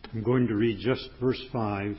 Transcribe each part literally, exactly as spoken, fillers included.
I'm going to read just verse five.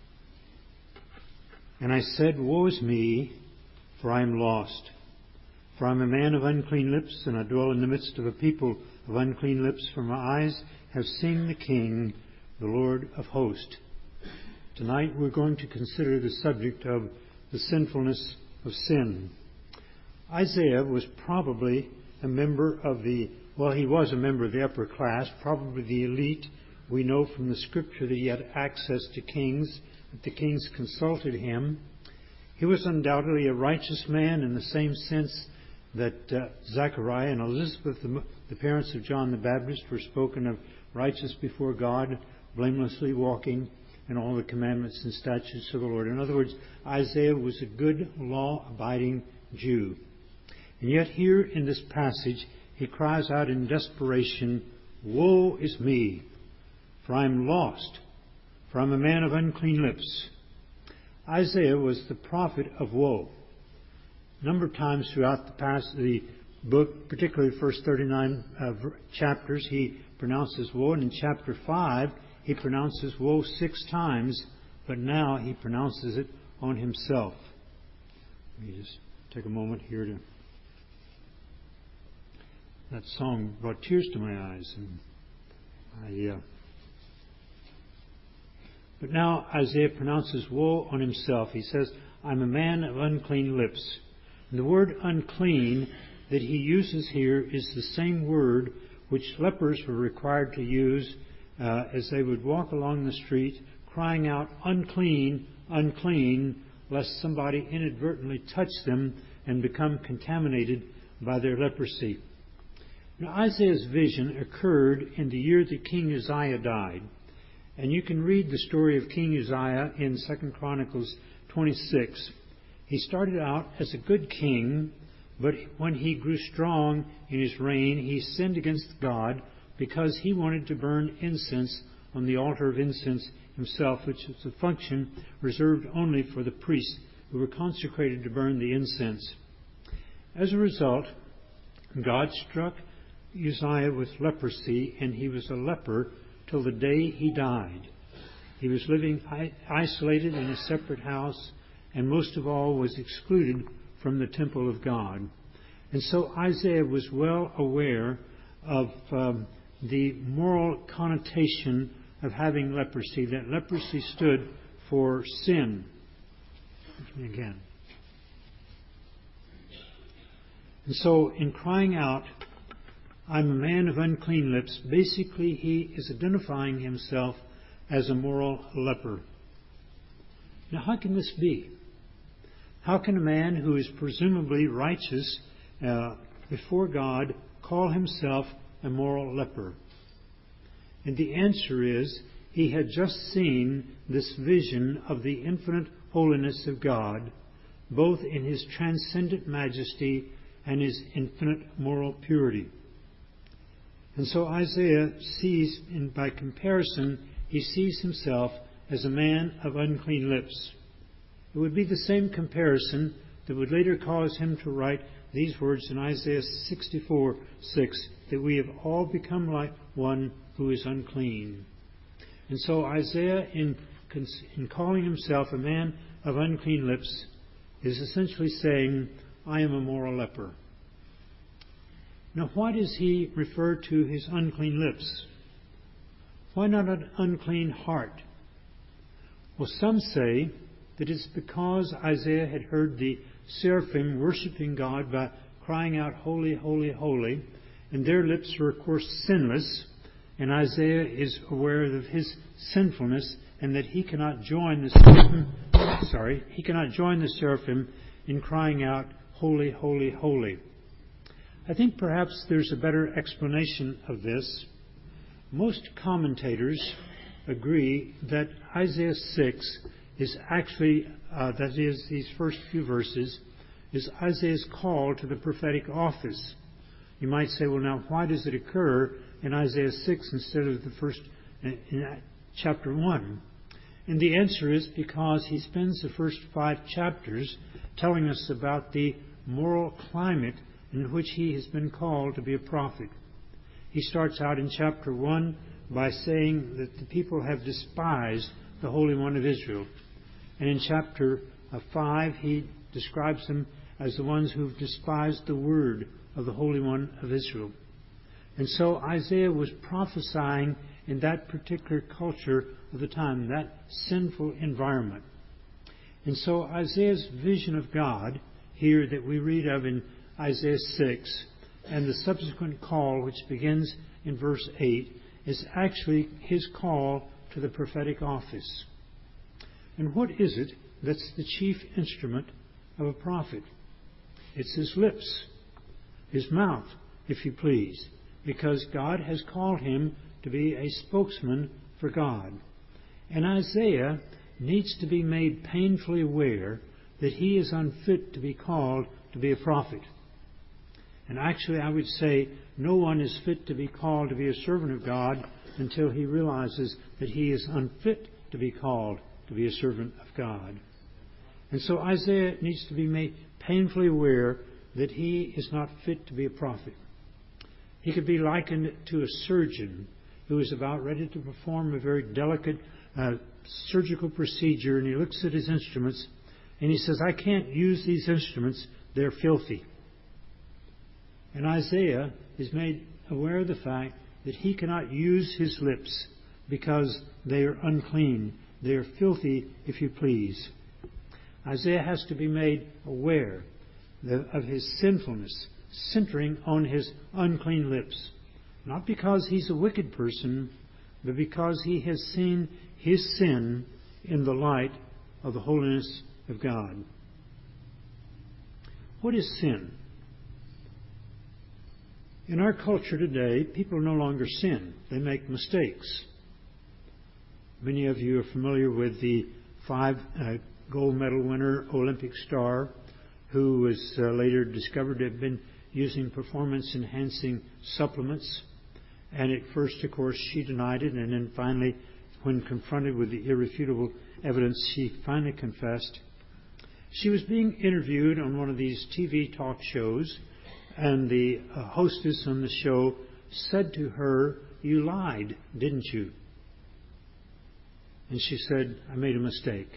And I said, Woe is me, for I am lost. For I am a man of unclean lips, and I dwell in the midst of a people of unclean lips, for my eyes have seen the King, the Lord of hosts. Tonight we're going to consider the subject of the sinfulness of sin. Isaiah was probably a member of the, well, he was a member of the upper class, probably the elite. We know from the Scripture that he had access to kings, that the kings consulted him. He was undoubtedly a righteous man in the same sense that uh, Zechariah and Elizabeth, the, the parents of John the Baptist, were spoken of righteous before God, blamelessly walking in all the commandments and statutes of the Lord. In other words, Isaiah was a good, law-abiding Jew. And yet here in this passage, he cries out in desperation, Woe is me, for I am lost, for I am a man of unclean lips. Isaiah was the prophet of woe. A number of times throughout the past, the book, particularly the first thirty-nine uh, chapters, he pronounces woe. And in chapter five, he pronounces woe six times, but now he pronounces it on himself. Let me just take a moment here to... That song brought tears to my eyes. And I... Uh, But now Isaiah pronounces woe on himself. He says, I'm a man of unclean lips. And the word unclean that he uses here is the same word which lepers were required to use uh, as they would walk along the street crying out, unclean, unclean, lest somebody inadvertently touch them and become contaminated by their leprosy. Now, Isaiah's vision occurred in the year that King Uzziah died. And you can read the story of King Uzziah in Second Chronicles twenty-six. He started out as a good king, but when he grew strong in his reign, he sinned against God because he wanted to burn incense on the altar of incense himself, which was a function reserved only for the priests who were consecrated to burn the incense. As a result, God struck Uzziah with leprosy, and he was a leper till the day he died. He was living isolated in a separate house, and most of all was excluded from the temple of God. And so Isaiah was well aware of um, the moral connotation of having leprosy, that leprosy stood for sin. Again. And so in crying out, I'm a man of unclean lips, basically he is identifying himself as a moral leper. Now, how can this be? How can a man who is presumably righteous uh, before God call himself a moral leper? And the answer is, he had just seen this vision of the infinite holiness of God, both in His transcendent majesty and His infinite moral purity. And so Isaiah sees, and by comparison, he sees himself as a man of unclean lips. It would be the same comparison that would later cause him to write these words in Isaiah sixty-four six, that we have all become like one who is unclean. And so Isaiah, in, in calling himself a man of unclean lips, is essentially saying, I am a moral leper. Now, why does he refer to his unclean lips? Why not an unclean heart? Well, some say that it's because Isaiah had heard the seraphim worshiping God by crying out, Holy, holy, holy, and their lips were, of course, sinless, and Isaiah is aware of his sinfulness and that he cannot join the seraphim, sorry, he cannot join the seraphim in crying out, Holy, holy, holy. I think perhaps there's a better explanation of this. Most commentators agree that Isaiah six is actually, uh, that is, these first few verses, is Isaiah's call to the prophetic office. You might say, well, now, why does it occur in Isaiah six instead of the first, in chapter one? And the answer is because he spends the first five chapters telling us about the moral climate in which he has been called to be a prophet. He starts out in chapter one by saying that the people have despised the Holy One of Israel. And in chapter five, he describes them as the ones who've despised the word of the Holy One of Israel. And so Isaiah was prophesying in that particular culture of the time, that sinful environment. And so Isaiah's vision of God here that we read of in Isaiah six, and the subsequent call, which begins in verse eight, is actually his call to the prophetic office. And what is it that's the chief instrument of a prophet? It's his lips, his mouth, if you please, because God has called him to be a spokesman for God. And Isaiah needs to be made painfully aware that he is unfit to be called to be a prophet. And actually, I would say no one is fit to be called to be a servant of God until he realizes that he is unfit to be called to be a servant of God. And so Isaiah needs to be made painfully aware that he is not fit to be a prophet. He could be likened to a surgeon who is about ready to perform a very delicate uh, surgical procedure, and he looks at his instruments and he says, I can't use these instruments, they're filthy. And Isaiah is made aware of the fact that he cannot use his lips because they are unclean. They are filthy, if you please. Isaiah has to be made aware of his sinfulness, centering on his unclean lips. Not because he's a wicked person, but because he has seen his sin in the light of the holiness of God. What is sin? In our culture today, people no longer sin. They make mistakes. Many of you are familiar with the five uh, gold medal winner Olympic star who was uh, later discovered to have been using performance-enhancing supplements. And at first, of course, she denied it. And then finally, when confronted with the irrefutable evidence, she finally confessed. She was being interviewed on one of these T V talk shows. And the uh, hostess on the show said to her, you lied, didn't you? And she said, I made a mistake.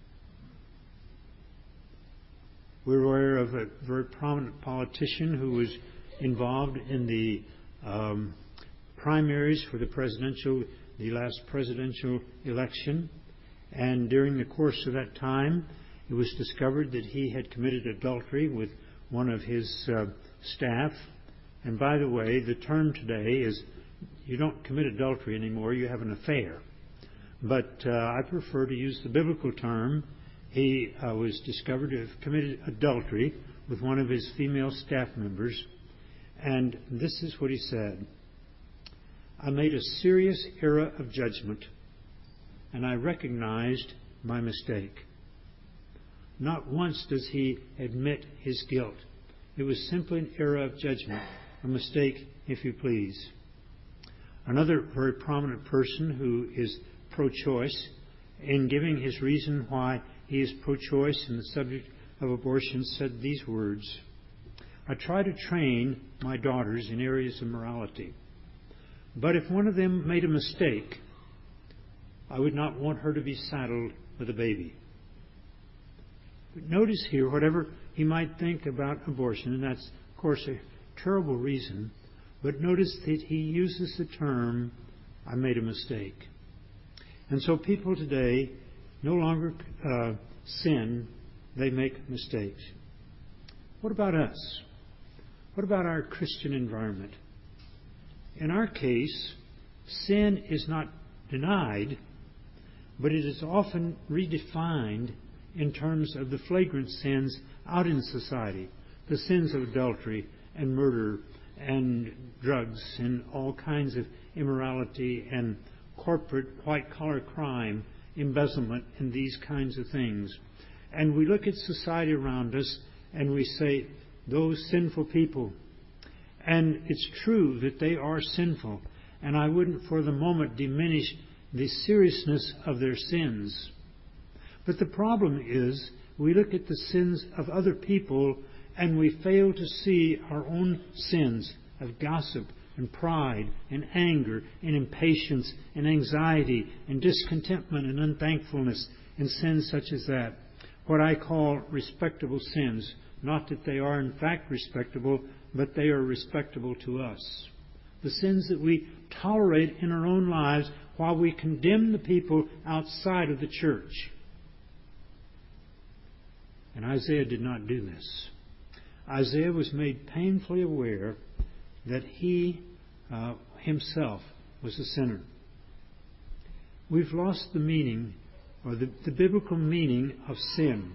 We're aware of a very prominent politician who was involved in the um, primaries for the presidential, the last presidential election. And during the course of that time, it was discovered that he had committed adultery with one of his uh, staff. And by the way, the term today is you don't commit adultery anymore, you have an affair. But uh, I prefer to use the biblical term. He uh, was discovered to have committed adultery with one of his female staff members. And this is what he said. I made a serious error of judgment, and I recognized my mistake. Not once does he admit his guilt. It was simply an error of judgment, a mistake, if you please. Another very prominent person who is pro-choice, in giving his reason why he is pro-choice in the subject of abortion, said these words, I try to train my daughters in areas of morality, but if one of them made a mistake, I would not want her to be saddled with a baby. But notice here, whatever he might think about abortion, and that's, of course, a terrible reason, but notice that he uses the term, I made a mistake. And so people today no longer uh, sin, they make mistakes. What about us? What about our Christian environment? In our case, sin is not denied, but it is often redefined in terms of the flagrant sins out in society, the sins of adultery and murder and drugs and all kinds of immorality and corporate white-collar crime, embezzlement, and these kinds of things. And we look at society around us and we say, those sinful people. And it's true that they are sinful. And I wouldn't for the moment diminish the seriousness of their sins. But the problem is, we look at the sins of other people and we fail to see our own sins of gossip, and pride and anger and impatience and anxiety and discontentment and unthankfulness and sins such as that. What I call respectable sins. Not that they are in fact respectable, but they are respectable to us. The sins that we tolerate in our own lives while we condemn the people outside of the church. And Isaiah did not do this. Isaiah was made painfully aware that he uh, himself was a sinner. We've lost the meaning, or the, the biblical meaning of sin.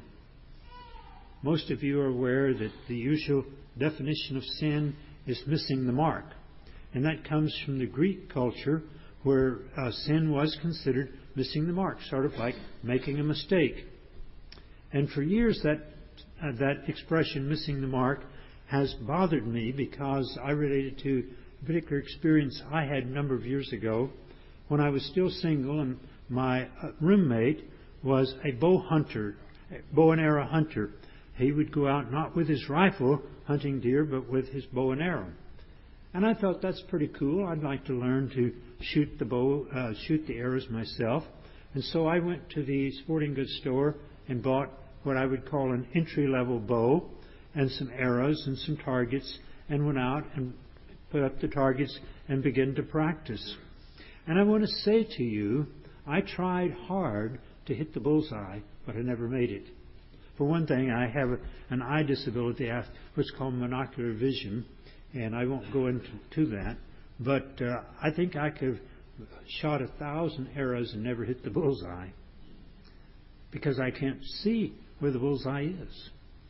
Most of you are aware that the usual definition of sin is missing the mark. And that comes from the Greek culture where uh, sin was considered missing the mark, sort of like making a mistake. And for years that uh, that expression, missing the mark, has bothered me because I related to a particular experience I had a number of years ago when I was still single and my uh, roommate was a bow hunter, a bow and arrow hunter. He would go out not with his rifle hunting deer, but with his bow and arrow. And I thought that's pretty cool. I'd like to learn to shoot the bow, uh, shoot the arrows myself. And so I went to the sporting goods store and bought what I would call an entry-level bow and some arrows and some targets, and went out and put up the targets and began to practice. And I want to say to you, I tried hard to hit the bullseye, but I never made it. For one thing, I have a, an eye disability, what's called monocular vision, and I won't go into to that. But uh, I think I could have shot a thousand arrows and never hit the bullseye because I can't see where the bullseye is.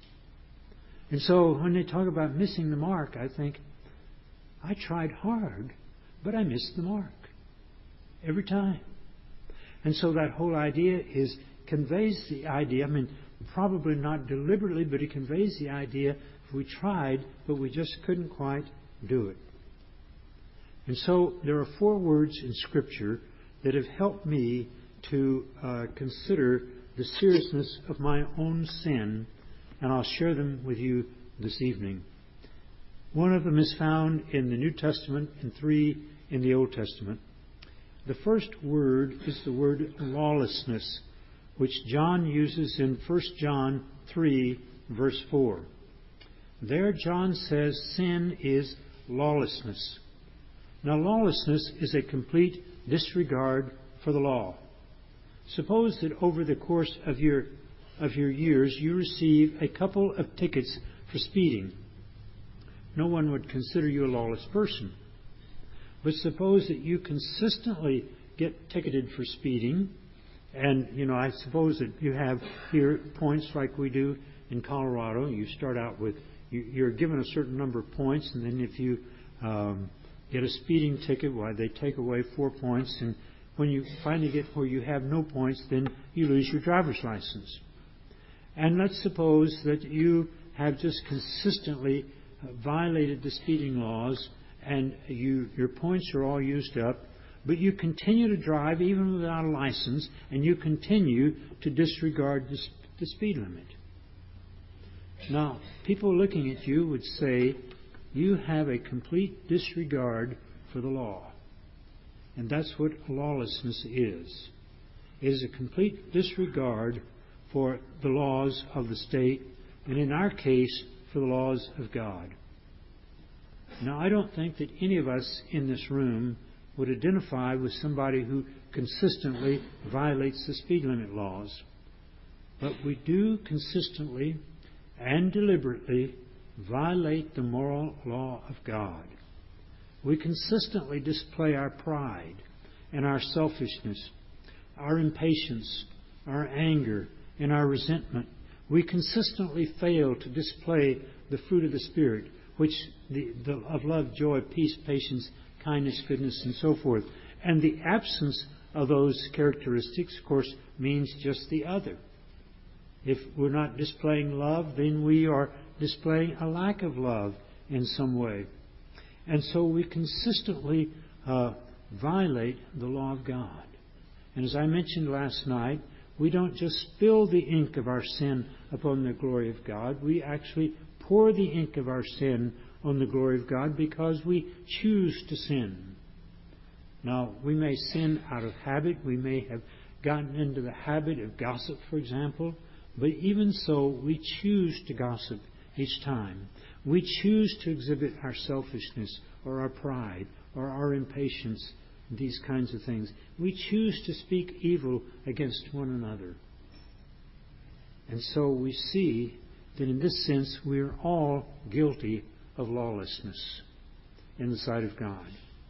And so when they talk about missing the mark, I think, I tried hard, but I missed the mark every time. And so that whole idea is conveys the idea, I mean, probably not deliberately, but it conveys the idea if we tried, but we just couldn't quite do it. And so there are four words in Scripture that have helped me to uh, consider the seriousness of my own sin, and I'll share them with you this evening. One of them is found in the New Testament and three in the Old Testament. The first word is the word lawlessness, which John uses in First John three, verse four. There John says sin is lawlessness. Now, lawlessness is a complete disregard for the law. Suppose that over the course of your of your years you receive a couple of tickets for speeding. No one would consider you a lawless person. But suppose that you consistently get ticketed for speeding, and, you know, I suppose that you have here points like we do in Colorado. You start out with, you, you're given a certain number of points, and then if you um, get a speeding ticket, why, they take away four points, and when you finally get where you have no points, then you lose your driver's license. And let's suppose that you have just consistently violated the speeding laws, and you, your points are all used up, but you continue to drive even without a license, and you continue to disregard the, the speed limit. Now, people looking at you would say, you have a complete disregard for the law. And that's what lawlessness is. It is a complete disregard for the laws of the state, and in our case, for the laws of God. Now, I don't think that any of us in this room would identify with somebody who consistently violates the speed limit laws. But we do consistently and deliberately violate the moral law of God. We consistently display our pride and our selfishness, our impatience, our anger, and our resentment. We consistently fail to display the fruit of the Spirit, which the, the of love, joy, peace, patience, kindness, goodness, and so forth. And the absence of those characteristics, of course, means just the other. If we're not displaying love, then we are displaying a lack of love in some way. And so we consistently uh, violate the law of God. And as I mentioned last night, we don't just spill the ink of our sin upon the glory of God. We actually pour the ink of our sin on the glory of God because we choose to sin. Now, we may sin out of habit. We may have gotten into the habit of gossip, for example. But even so, we choose to gossip each time. We choose to exhibit our selfishness or our pride or our impatience, these kinds of things. We choose to speak evil against one another. And so we see that in this sense we are all guilty of lawlessness in the sight of God.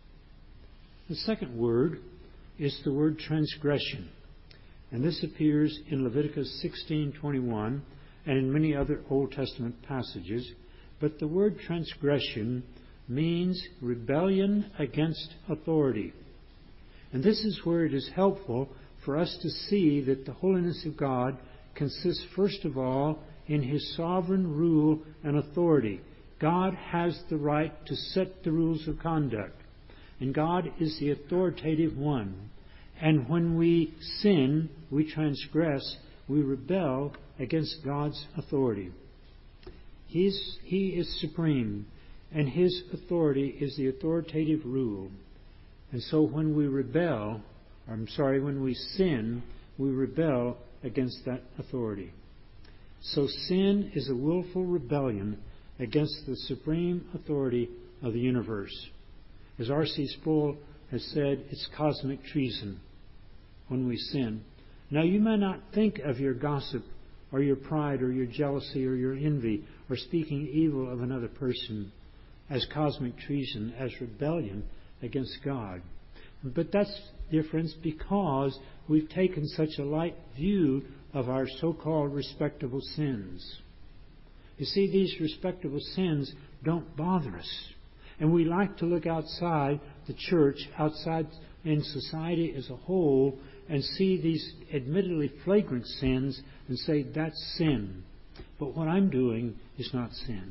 The second word is the word transgression. And this appears in Leviticus sixteen twenty-one and in many other Old Testament passages. But the word transgression means rebellion against authority. And this is where it is helpful for us to see that the holiness of God consists first of all in His sovereign rule and authority. God has the right to set the rules of conduct. And God is the authoritative one. And when we sin, we transgress, we rebel against God's authority. He's, he is supreme, and His authority is the authoritative rule. And so when we rebel, or I'm sorry, when we sin, we rebel against that authority. So sin is a willful rebellion against the supreme authority of the universe. As R C Sproul has said, it's cosmic treason when we sin. Now, you may not think of your gossip or your pride or your jealousy or your envy or speaking evil of another person as cosmic treason, as rebellion against God. But that's different because we've taken such a light view of our so-called respectable sins. You see, these respectable sins don't bother us. And we like to look outside the church, outside in society as a whole, and see these admittedly flagrant sins and say, that's sin. But what I'm doing is not sin.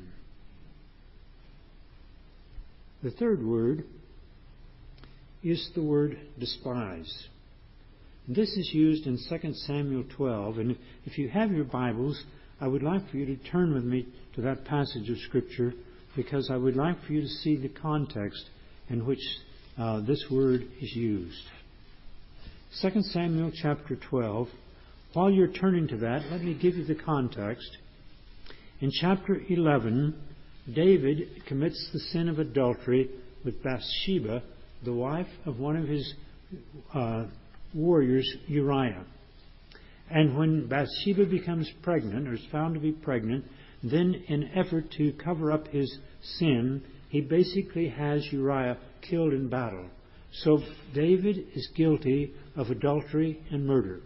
The third word is the word despise. This is used in Second Samuel twelve. And if you have your Bibles, I would like for you to turn with me to that passage of Scripture, because I would like for you to see the context in which uh, this word is used. Second Samuel chapter twelve. While you're turning to that, let me give you the context. In chapter eleven, David commits the sin of adultery with Bathsheba, the wife of one of his uh, warriors, Uriah. And when Bathsheba becomes pregnant, or is found to be pregnant, then in effort to cover up his sin, he basically has Uriah killed in battle. So David is guilty of adultery and murder.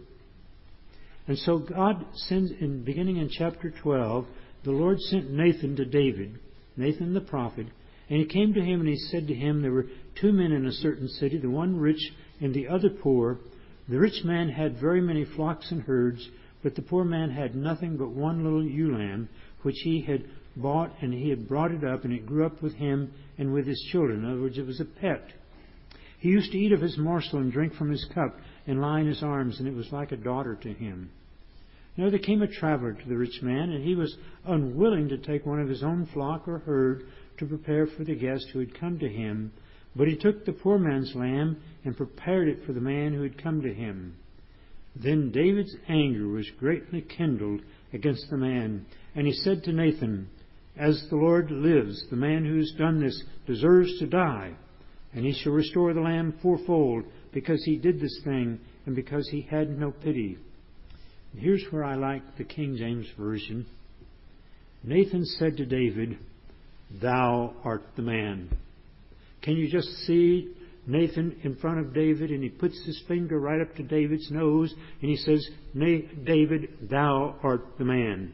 And so God sends, in beginning in chapter twelve, the Lord sent Nathan to David, Nathan the prophet, and he came to him and he said to him, there were two men in a certain city, the one rich and the other poor. The rich man had very many flocks and herds, but the poor man had nothing but one little ewe lamb, which he had bought, and he had brought it up, and it grew up with him and with his children. In other words, it was a pet. He used to eat of his morsel and drink from his cup and lie in his arms, and it was like a daughter to him. Now there came a traveler to the rich man, and he was unwilling to take one of his own flock or herd to prepare for the guest who had come to him. But he took the poor man's lamb and prepared it for the man who had come to him. Then David's anger was greatly kindled against the man, and he said to Nathan, as the Lord lives, the man who has done this deserves to die, and he shall restore the lamb fourfold, because he did this thing, and because he had no pity. And here's where I like the King James Version. Nathan said to David, thou art the man. Can you just see Nathan in front of David, and he puts his finger right up to David's nose, and he says, David, thou art the man.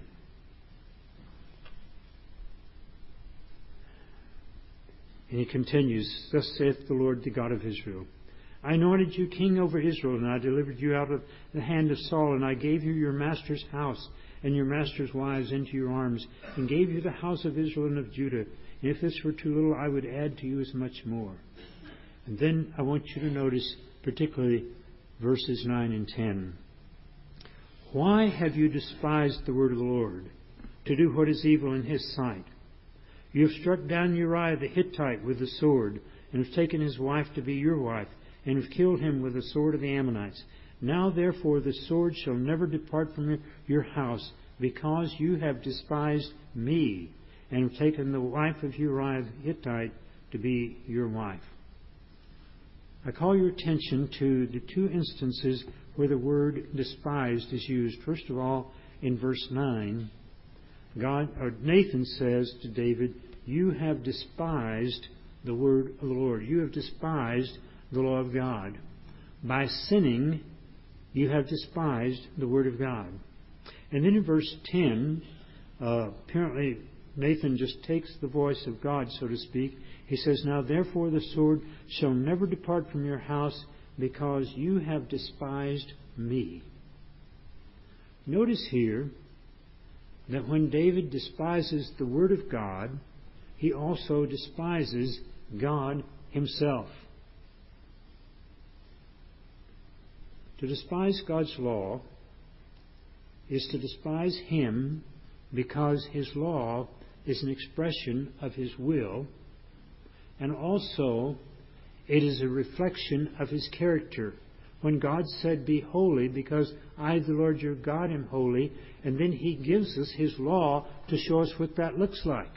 And he continues, thus saith the Lord, the God of Israel, I anointed you king over Israel, and I delivered you out of the hand of Saul, and I gave you your master's house and your master's wives into your arms, and gave you the house of Israel and of Judah. And if this were too little, I would add to you as much more. And then I want you to notice particularly verses nine and ten. Why have you despised the word of the Lord, to do what is evil in his sight? You have struck down Uriah the Hittite with the sword, and have taken his wife to be your wife, and have killed him with the sword of the Ammonites. Now therefore the sword shall never depart from your house, because you have despised me, and have taken the wife of Uriah the Hittite to be your wife. I call your attention to the two instances where the word despised is used. First of all, in verse nine, God, or Nathan says to David, you have despised the word of the Lord. You have despised the law of God. By sinning, you have despised the word of God. And then in verse ten, uh, apparently Nathan just takes the voice of God, so to speak. He says, now therefore the sword shall never depart from your house, because you have despised me. Notice here that when David despises the word of God, he also despises God himself. To despise God's law is to despise Him, because His law is an expression of His will, and also it is a reflection of His character. When God said, be holy, because I, the Lord your God, am holy, and then He gives us His law to show us what that looks like.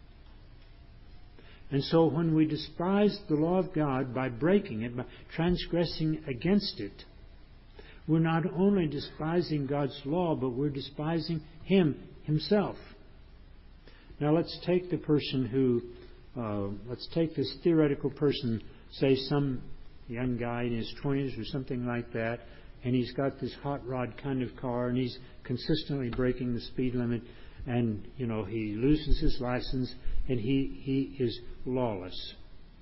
And so when we despise the law of God by breaking it, by transgressing against it, we're not only despising God's law, but we're despising Him Himself. Now let's take the person who, uh, let's take this theoretical person, say some young guy in his twenties or something like that, and he's got this hot rod kind of car, and he's consistently breaking the speed limit, and, you know, he loses his license, and he, he is lawless.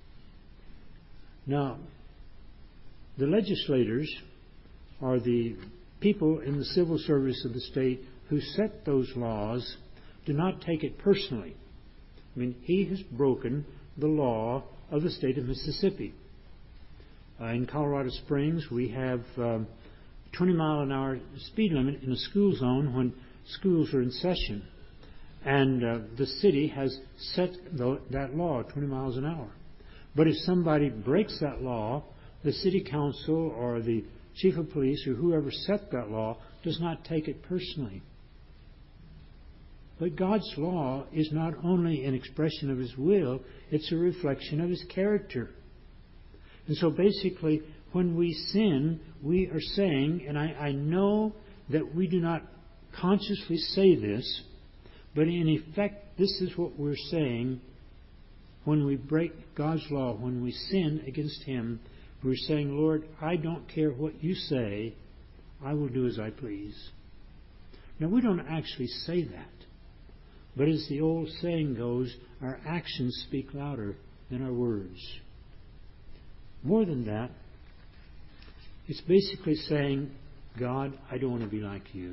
Now, the legislators are the people in the civil service of the state who set those laws do not take it personally. I mean, he has broken the law of the state of Mississippi. Uh, in Colorado Springs, we have um, twenty mile an hour speed limit in a school zone when schools are in session. And uh, the city has set the, that law, twenty miles an hour. But if somebody breaks that law, the city council or the chief of police or whoever set that law does not take it personally. But God's law is not only an expression of His will, it's a reflection of His character. And so basically, when we sin, we are saying, and I, I know that we do not consciously say this, but in effect, this is what we're saying when we break God's law, when we sin against Him. We're saying, Lord, I don't care what you say, I will do as I please. Now, we don't actually say that. But as the old saying goes, our actions speak louder than our words. More than that, it's basically saying, God, I don't want to be like you.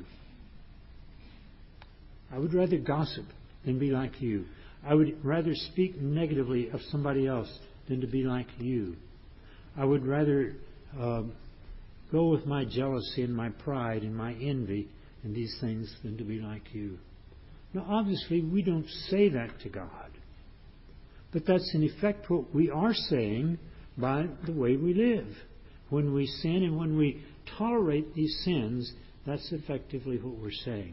I would rather gossip than be like you. I would rather speak negatively of somebody else than to be like you. I would rather uh, go with my jealousy and my pride and my envy and these things than to be like you. Now, obviously, we don't say that to God. But that's in effect what we are saying by the way we live. When we sin and when we tolerate these sins, that's effectively what we're saying.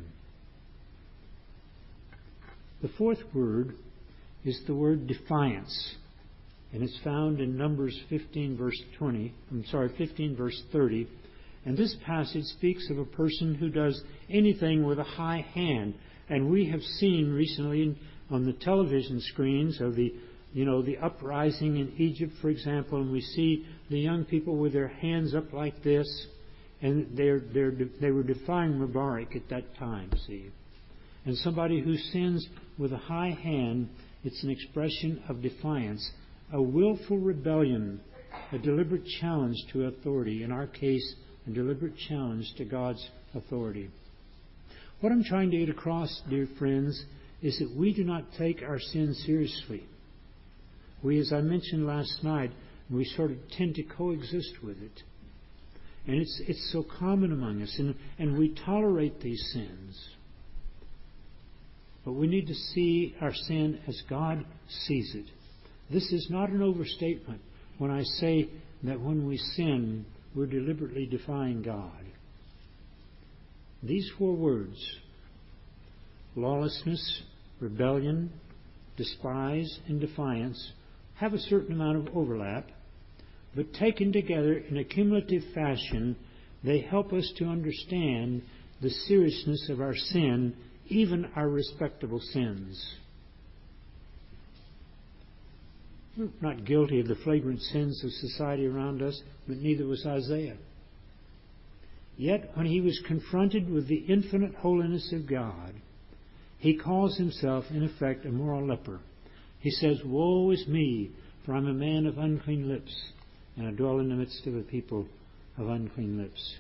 The fourth word is the word defiance. And it's found in Numbers fifteen, verse twenty. I'm sorry, fifteen, verse thirty. And this passage speaks of a person who does anything with a high hand. And we have seen recently on the television screens of the, you know, the uprising in Egypt, for example, and we see the young people with their hands up like this, and they're, they're, they were defying Mubarak at that time, see. And somebody who sins with a high hand, it's an expression of defiance, a willful rebellion, a deliberate challenge to authority. In our case, a deliberate challenge to God's authority. What I'm trying to get across, dear friends, is that we do not take our sin seriously. We, as I mentioned last night, we sort of tend to coexist with it. And it's it's so common among us, and, and we tolerate these sins. but we need to see our sin as God sees it. This is not an overstatement when I say that when we sin, we're deliberately defying God. These four words, lawlessness, rebellion, despise, and defiance, have a certain amount of overlap, but taken together in a cumulative fashion, they help us to understand the seriousness of our sin, even our respectable sins. We're not guilty of the flagrant sins of society around us, but neither was Isaiah. Yet, when he was confronted with the infinite holiness of God, he calls himself, in effect, a moral leper. He says, "Woe is me, for I'm a man of unclean lips, and I dwell in the midst of a people of unclean lips."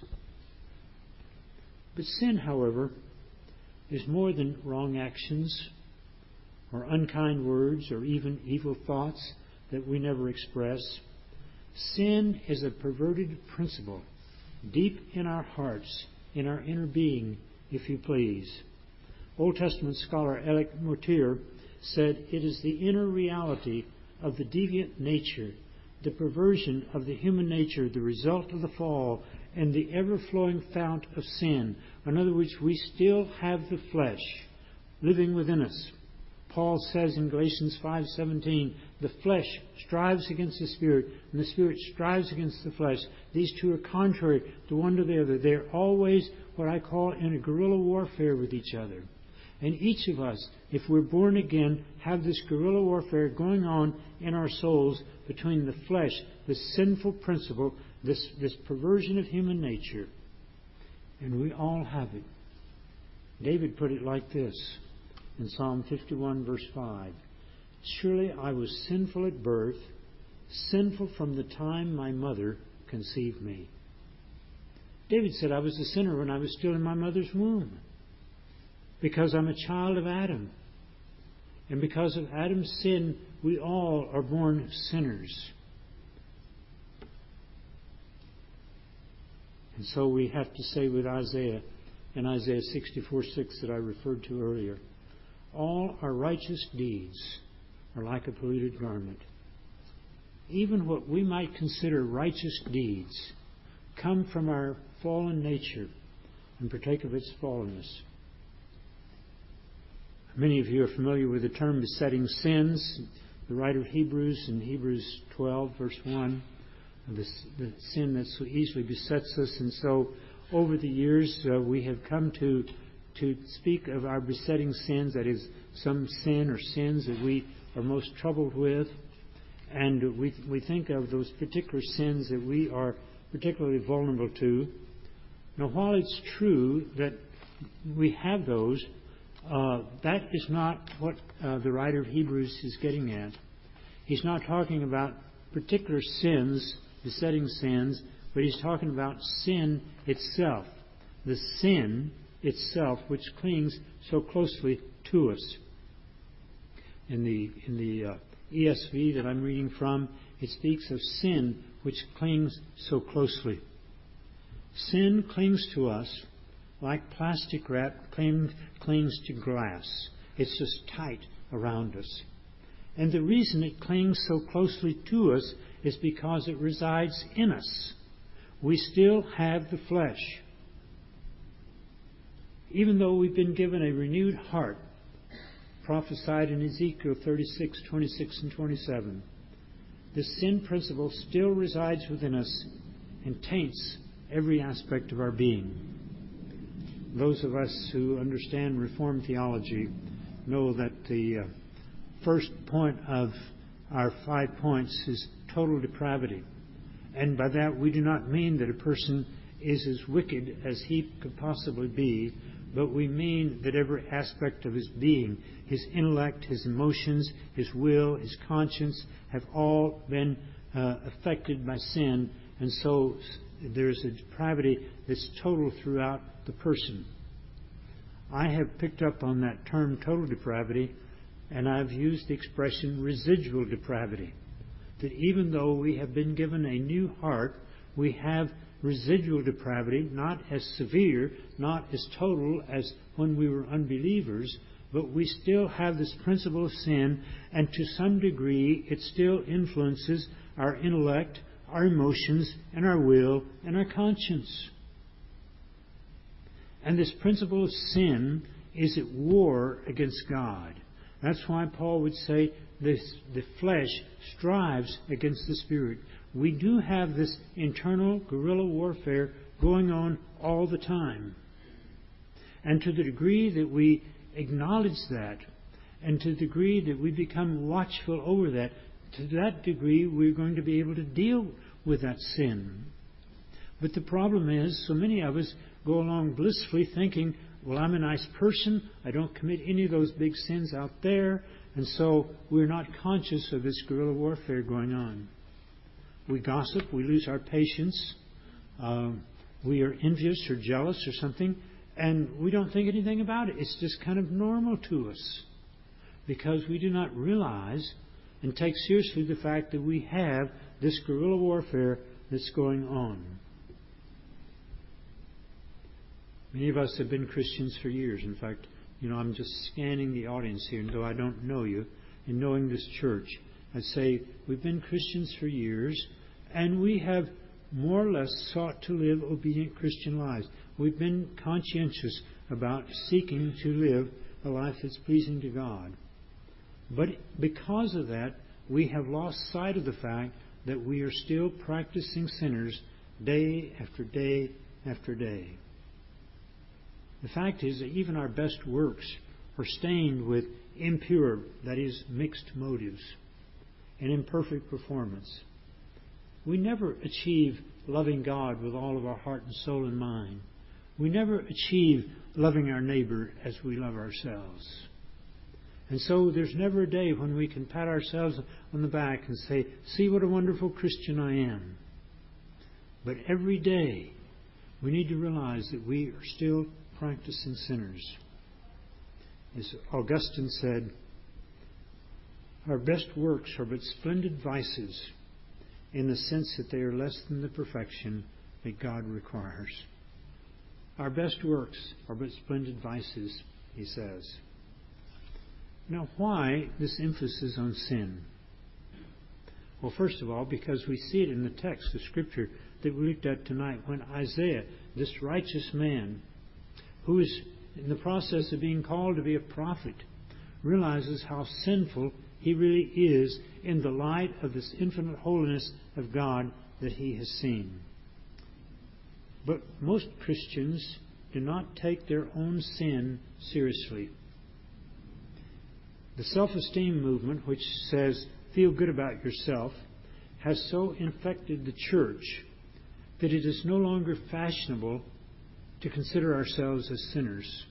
But sin, however, is more than wrong actions or unkind words or even evil thoughts that we never express. Sin is a perverted principle deep in our hearts, in our inner being, if you please. Old Testament scholar Alec Motyer said, "It is the inner reality of the deviant nature, the perversion of the human nature, the result of the fall, and the ever-flowing fount of sin." In other words, we still have the flesh living within us. Paul says in Galatians five seventeen, the flesh strives against the spirit, and the spirit strives against the flesh. These two are contrary to one to the other. They're always what I call in a guerrilla warfare with each other. And each of us, if we're born again, have this guerrilla warfare going on in our souls between the flesh, this sinful principle, this, this perversion of human nature. And we all have it. David put it like this in Psalm fifty-one, verse five. "Surely I was sinful at birth, sinful from the time my mother conceived me." David said, "I was a sinner when I was still in my mother's womb, because I'm a child of Adam. And because of Adam's sin, we all are born sinners." And so we have to say with Isaiah, in Isaiah sixty-four six that I referred to earlier, all our righteous deeds are like a polluted garment. Even what we might consider righteous deeds come from our fallen nature and partake of its fallenness. Many of you are familiar with the term besetting sins. The writer of Hebrews, in Hebrews twelve, verse one, the, the sin that so easily besets us. And so over the years, uh, we have come to to speak of our besetting sins, that is, some sin or sins that we are most troubled with. And we we think of those particular sins that we are particularly vulnerable to. Now, while it's true that we have those, uh, that is not what uh, the writer of Hebrews is getting at. He's not talking about particular sins, besetting sins, but he's talking about sin itself. The sin itself, which clings so closely to us. In the in the uh, E S V that I'm reading from, it speaks of sin which clings so closely. Sin clings to us like plastic wrap clings, clings to glass. It's just tight around us. And the reason it clings so closely to us is because it resides in us. We still have the flesh. Even though we've been given a renewed heart, prophesied in Ezekiel thirty-six, twenty-six, and twenty-seven, the sin principle still resides within us and taints every aspect of our being. Those of us who understand Reformed theology know that the uh, first point of our five points is total depravity. And by that we do not mean that a person is as wicked as he could possibly be, but we mean that every aspect of his being, his intellect, his emotions, his will, his conscience, have all been uh, affected by sin. And so there's a depravity that's total throughout the person. I have picked up on that term total depravity, and I've used the expression residual depravity. That even though we have been given a new heart, we have residual depravity, not as severe, not as total as when we were unbelievers, but we still have this principle of sin, and to some degree it still influences our intellect, our emotions, and our will, and our conscience. And this principle of sin is at war against God. That's why Paul would say this, the flesh strives against the Spirit. We do have this internal guerrilla warfare going on all the time. And to the degree that we acknowledge that, and to the degree that we become watchful over that, to that degree we're going to be able to deal with that sin. But the problem is, so many of us go along blissfully thinking, well, I'm a nice person, I don't commit any of those big sins out there, and so we're not conscious of this guerrilla warfare going on. We gossip, we lose our patience, uh, we are envious or jealous or something, and we don't think anything about it. It's just kind of normal to us because we do not realize and take seriously the fact that we have this guerrilla warfare that's going on. Many of us have been Christians for years. In fact, you know, I'm just scanning the audience here, and though I don't know you, and knowing this church, I'd say we've been Christians for years, and we have more or less sought to live obedient Christian lives. We've been conscientious about seeking to live a life that's pleasing to God. But because of that, we have lost sight of the fact that we are still practicing sinners day after day after day. The fact is that even our best works are stained with impure, that is, mixed motives, and imperfect performance. We never achieve loving God with all of our heart and soul and mind. We never achieve loving our neighbor as we love ourselves. And so there's never a day when we can pat ourselves on the back and say, see what a wonderful Christian I am. But every day we need to realize that we are still practicing sinners. As Augustine said, our best works are but splendid vices in the sense that they are less than the perfection that God requires. Our best works are but splendid vices, he says. Now, why this emphasis on sin? Well, first of all, because we see it in the text of Scripture that we looked at tonight when Isaiah, this righteous man, who is in the process of being called to be a prophet, realizes how sinful he really is in the light of this infinite holiness of God that he has seen. But most Christians do not take their own sin seriously. The self-esteem movement, which says, feel good about yourself, has so infected the church that it is no longer fashionable to consider ourselves as sinners.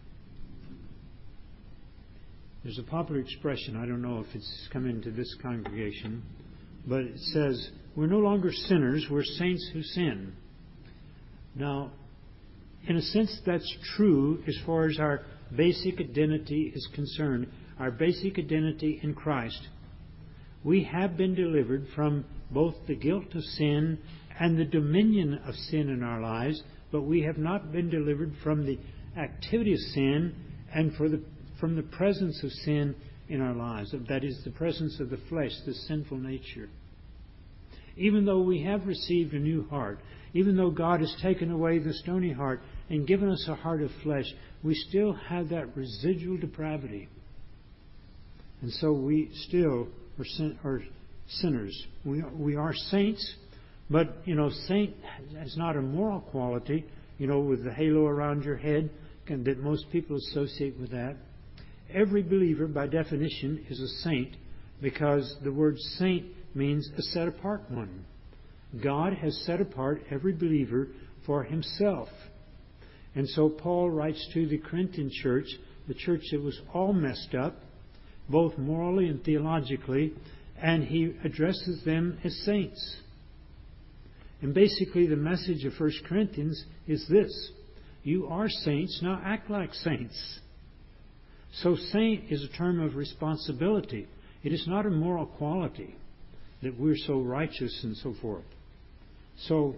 There's a popular expression, I don't know if it's come into this congregation, but it says, we're no longer sinners, we're saints who sin. Now, in a sense, that's true as far as our basic identity is concerned, our basic identity in Christ. We have been delivered from both the guilt of sin and the dominion of sin in our lives, but we have not been delivered from the activity of sin and for the, from the presence of sin in our lives. That is, the presence of the flesh, the sinful nature. Even though we have received a new heart, even though God has taken away the stony heart and given us a heart of flesh, we still have that residual depravity. And so we still are, sin- are sinners. We are, we are saints, but, you know, saint is not a moral quality, you know, with the halo around your head and that most people associate with that. Every believer, by definition, is a saint because the word saint means a set-apart one. God has set apart every believer for himself. And so Paul writes to the Corinthian church, the church that was all messed up, both morally and theologically, and he addresses them as saints. And basically the message of First Corinthians is this: you are saints, now act like saints. So saint is a term of responsibility. It is not a moral quality that we're so righteous and so forth. So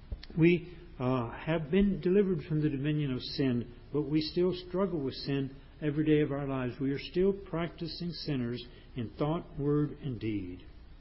we uh, have been delivered from the dominion of sin, but we still struggle with sin every day of our lives. We are still practicing sinners in thought, word, and deed.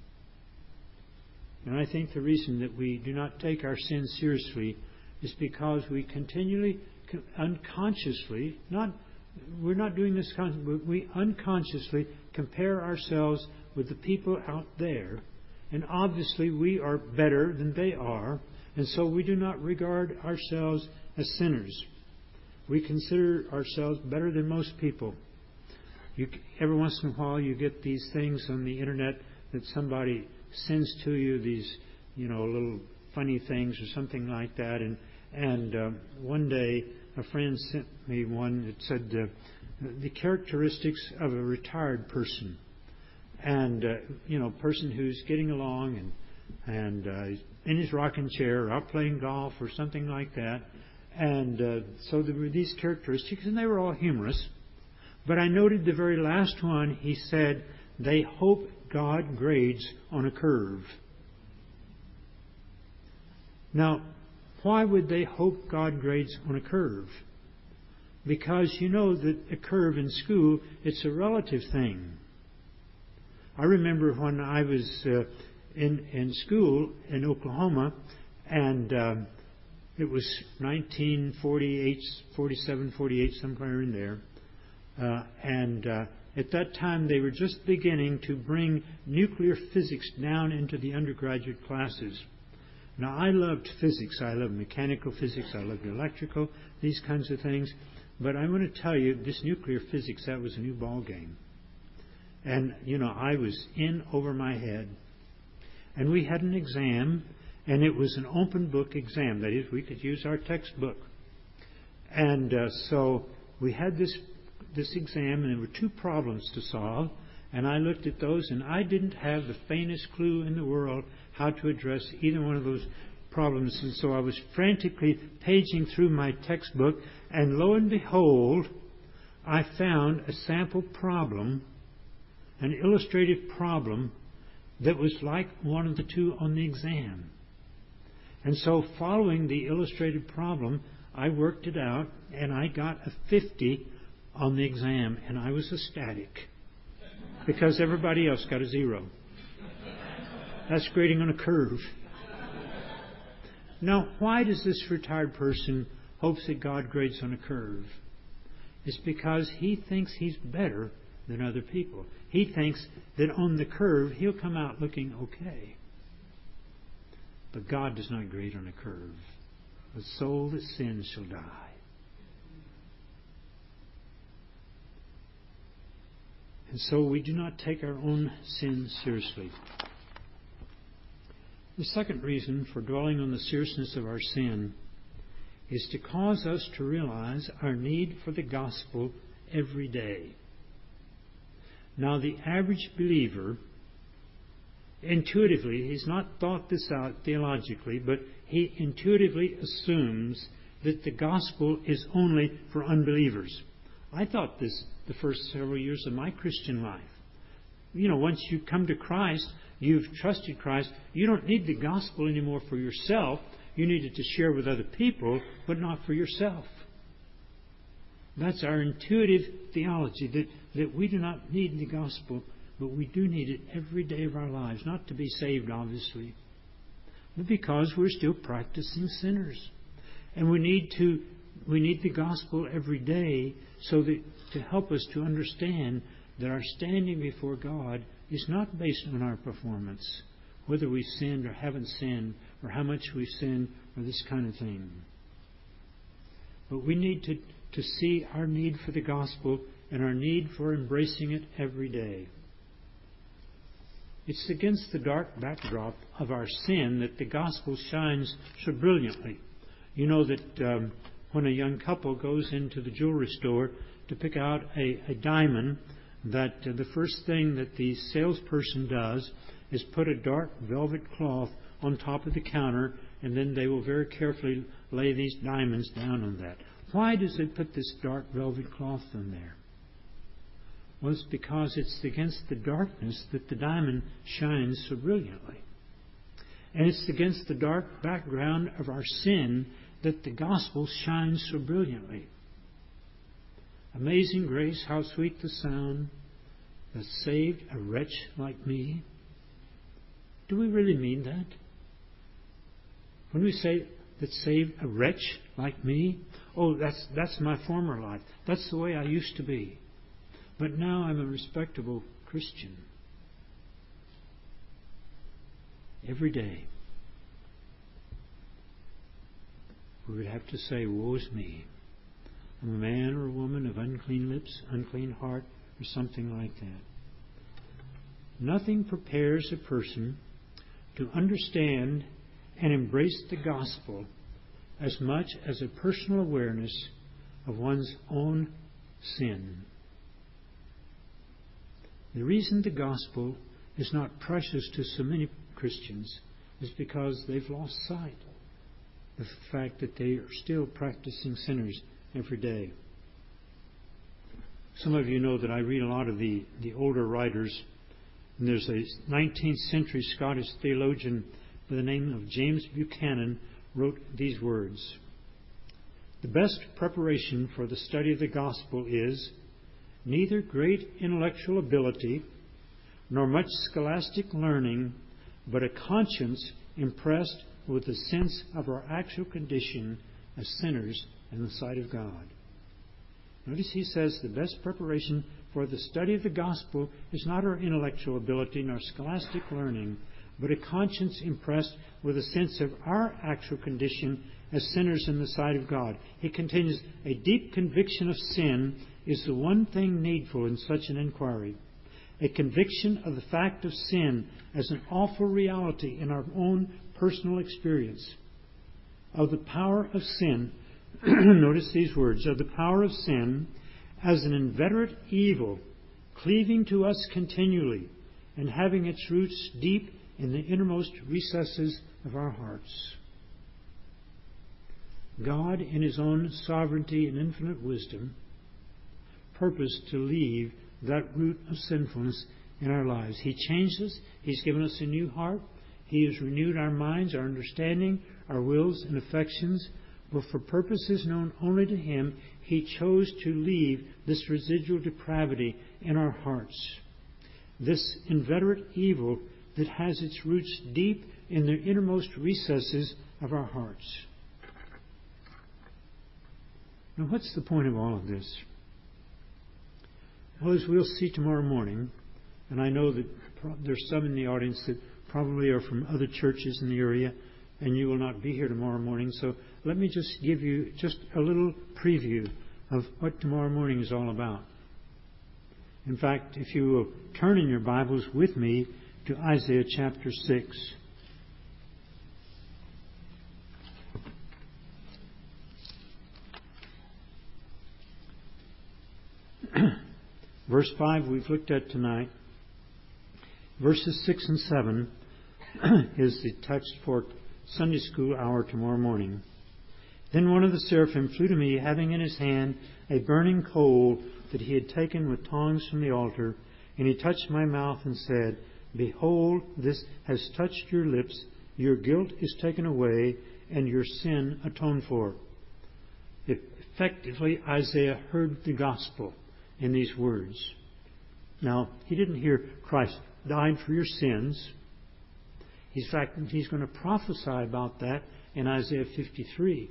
And I think the reason that we do not take our sin seriously is because we continually, unconsciously, not we're not doing this consciously, but we unconsciously compare ourselves with the people out there. And obviously we are better than they are. And so we do not regard ourselves as sinners. We consider ourselves better than most people. You, every once in a while you get these things on the internet that somebody sends to you, these, you know, little funny things or something like that. And, and uh, one day a friend sent me one that said uh, the characteristics of a retired person. And, uh, you know, a person who's getting along and and uh, in his rocking chair or out playing golf or something like that. And uh, so there were these characteristics, and they were all humorous. But I noted the very last one, he said, they hope God grades on a curve. Now, why would they hope God grades on a curve? Because you know that a curve in school, it's a relative thing. I remember when I was uh, in in school in Oklahoma, and um, it was nineteen forty-eight, forty-seven, forty-eight, somewhere in there. Uh, and uh, at that time, they were just beginning to bring nuclear physics down into the undergraduate classes. Now, I loved physics. I loved mechanical physics. I loved electrical, these kinds of things. But I want to tell you, this nuclear physics, that was a new ball game. And, you know, I was in over my head. And we had an exam, and it was an open book exam. That is, we could use our textbook. And uh, so we had this this exam, and there were two problems to solve. And I looked at those, and I didn't have the faintest clue in the world how to address either one of those problems. And so I was frantically paging through my textbook, and lo and behold, I found a sample problem, an illustrative problem, that was like one of the two on the exam. And so following the illustrated problem, I worked it out, and I got a fifty on the exam, and I was ecstatic because everybody else got a zero. That's grading on a curve. Now, why does this retired person hope that God grades on a curve? It's because he thinks he's better than other people. He thinks that on the curve he'll come out looking okay. But God does not grade on a curve. The soul that sins shall die. And so we do not take our own sin seriously. The second reason for dwelling on the seriousness of our sin is to cause us to realize our need for the gospel every day. Now, the average believer, intuitively, he's not thought this out theologically, but he intuitively assumes that the gospel is only for unbelievers. I thought this the first several years of my Christian life. You know, once you come to Christ, you've trusted Christ, you don't need the gospel anymore for yourself. You need it to share with other people, but not for yourself. That's our intuitive theology, that, that we do not need the gospel, but we do need it every day of our lives. Not to be saved, obviously, but because we're still practicing sinners. And we need to we need the gospel every day so that to help us to understand that our standing before God is not based on our performance, whether we sinned or haven't sinned, or how much we sin, or this kind of thing. But we need to, to see our need for the gospel and our need for embracing it every day. It's against the dark backdrop of our sin that the gospel shines so brilliantly. You know that um, when a young couple goes into the jewelry store to pick out a, a diamond, that uh, the first thing that the salesperson does is put a dark velvet cloth on top of the counter, and then they will very carefully lay these diamonds down on that. Why does it put this dark velvet cloth in there? Well, it's because it's against the darkness that the diamond shines so brilliantly. And it's against the dark background of our sin that the gospel shines so brilliantly. Amazing grace, how sweet the sound that saved a wretch like me. Do we really mean that? When we say that saved a wretch like me, oh, that's that's my former life. That's the way I used to be. But now I'm a respectable Christian. Every day, we would have to say, woe is me. I'm a man or a woman of unclean lips, unclean heart, or something like that. Nothing prepares a person to understand and embrace the gospel as much as a personal awareness of one's own sin. The reason the gospel is not precious to so many Christians is because they've lost sight of the fact that they are still practicing sinners every day. Some of you know that I read a lot of the, the older writers, and there's a nineteenth century Scottish theologian by the name of James Buchanan wrote these words: "The best preparation for the study of the gospel is neither great intellectual ability nor much scholastic learning, but a conscience impressed with the sense of our actual condition as sinners in the sight of God." Notice he says the best preparation for the study of the gospel is not our intellectual ability nor scholastic learning, but a conscience impressed with a sense of our actual condition as sinners in the sight of God. He continues, a deep conviction of sin is the one thing needful in such an inquiry. A conviction of the fact of sin as an awful reality in our own personal experience. Of the power of sin, notice these words, of the power of sin as an inveterate evil, cleaving to us continually and having its roots deep in the innermost recesses of our hearts. God, in His own sovereignty and infinite wisdom, purposed to leave that root of sinfulness in our lives. He changed us. He's given us a new heart. He has renewed our minds, our understanding, our wills and affections. But for purposes known only to Him, He chose to leave this residual depravity in our hearts. This inveterate evil that has its roots deep in the innermost recesses of our hearts. Now, what's the point of all of this? Well, as we'll see tomorrow morning, and I know that there's some in the audience that probably are from other churches in the area, and you will not be here tomorrow morning, so let me just give you just a little preview of what tomorrow morning is all about. In fact, if you will turn in your Bibles with me to Isaiah chapter six. Verse five we've looked at tonight. Verses six and seven is the text for Sunday school hour tomorrow morning. Then one of the seraphim flew to me, having in his hand a burning coal that he had taken with tongs from the altar, and he touched my mouth and said, Behold, this has touched your lips, your guilt is taken away, and your sin atoned for. Effectively, Isaiah heard the gospel in these words. Now, he didn't hear Christ died for your sins. In fact, he's going to prophesy about that in Isaiah fifty-three.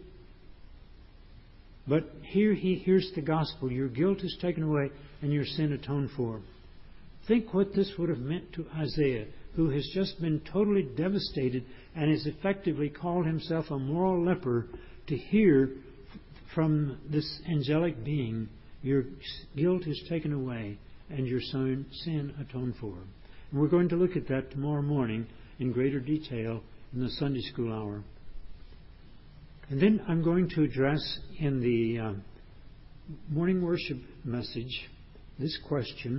But here he hears the gospel. Your guilt is taken away and your sin atoned for. Think what this would have meant to Isaiah, who has just been totally devastated and has effectively called himself a moral leper, to hear from this angelic being, your guilt is taken away and your sin atoned for. And we're going to look at that tomorrow morning in greater detail in the Sunday school hour. And then I'm going to address in the uh, morning worship message this question: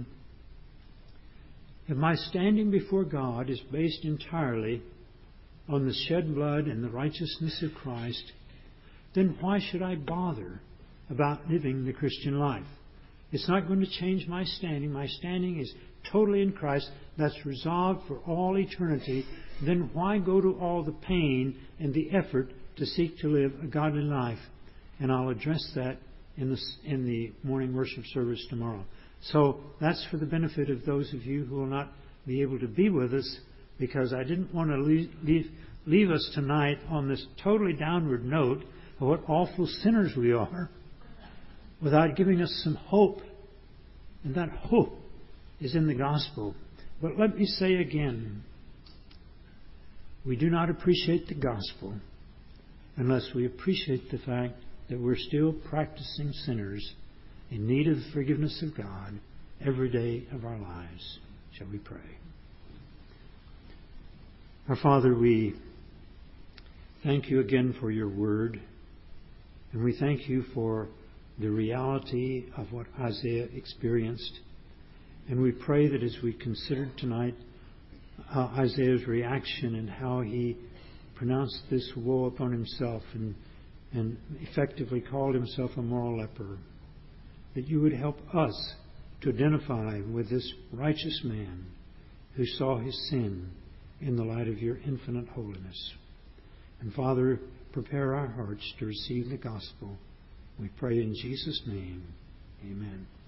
if my standing before God is based entirely on the shed blood and the righteousness of Christ, then why should I bother about living the Christian life? It's not going to change my standing. My standing is totally in Christ. That's resolved for all eternity. Then why go to all the pain and the effort to seek to live a godly life? And I'll address that in the, in the morning worship service tomorrow. So that's for the benefit of those of you who will not be able to be with us, because I didn't want to leave, leave, leave us tonight on this totally downward note of what awful sinners we are, without giving us some hope. And that hope is in the gospel. But let me say again, we do not appreciate the gospel unless we appreciate the fact that we're still practicing sinners in need of the forgiveness of God every day of our lives. Shall we pray? Our Father, we thank you again for your word, and we thank you for the reality of what Isaiah experienced. And we pray that as we considered tonight uh, Isaiah's reaction and how he pronounced this woe upon himself and, and effectively called himself a moral leper, that you would help us to identify with this righteous man who saw his sin in the light of your infinite holiness. And Father, prepare our hearts to receive the gospel. We pray in Jesus' name. Amen.